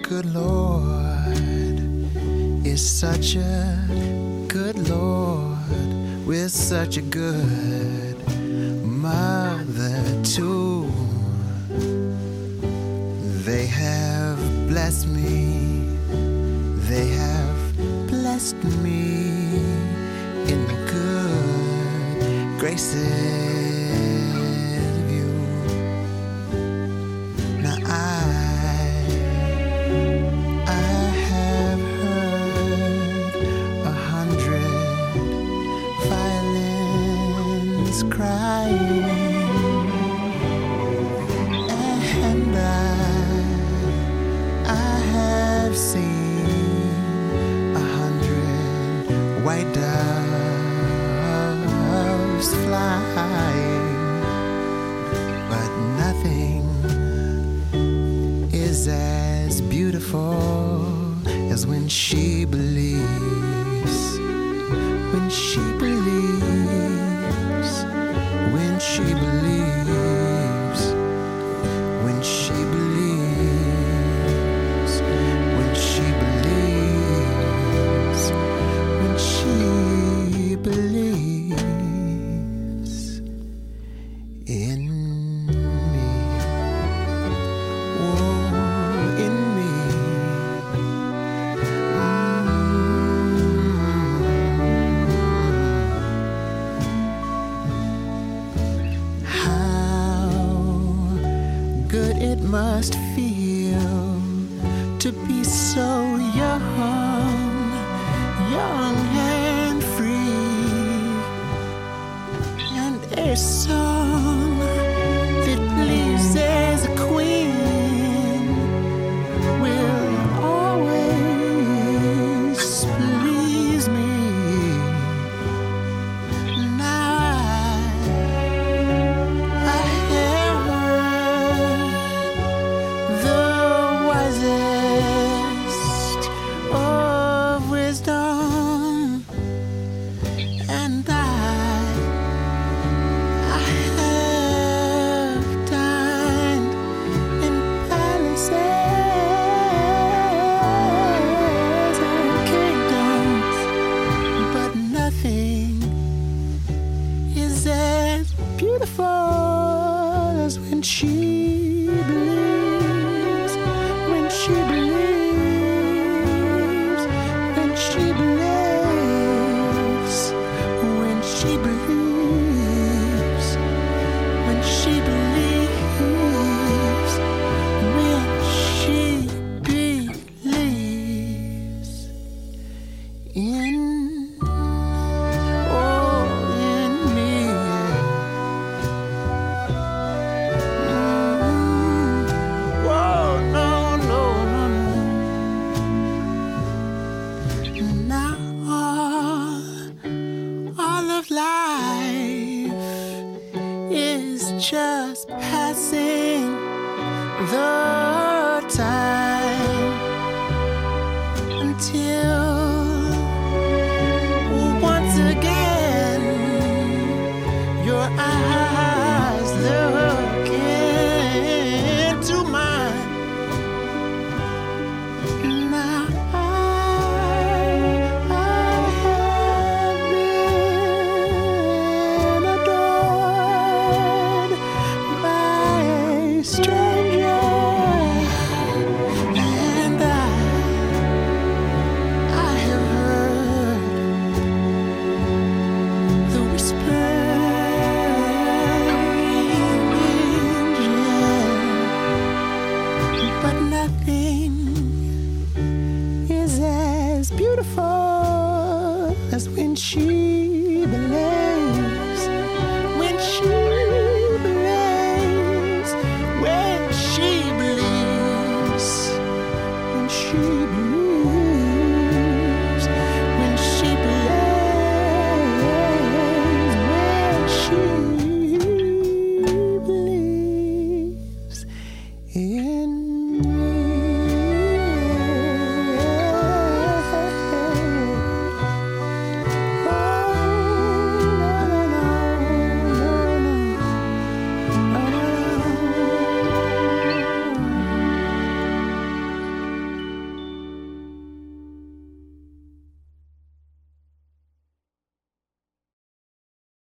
good Lord is such a good Lord with such a good mother too. They have blessed me, they have blessed me in the good graces of you. Now I have heard 100 violins crying, and I have seen 100 white doves flying, but nothing is as beautiful as when she believes, when she believes, when she believes, when she believes, when she believes, when she believes in me. Oh, in me. How good it must feel to be so young, young and free, and a song that pleases a queen will always please me. Now I have heard the wisest of wisdom, and I have dined in palaces and kingdoms, but nothing is as beautiful as when she believes, when she believes, when she believes, when she believes, when she believes, when she believes in, oh, in me. Whoa, no, no, no, no. Now all of life is just passing the time until once again your eyes look into mine. Now I have been adored by a stranger, and I have heard the whispering angel, but nothing is as beautiful as when she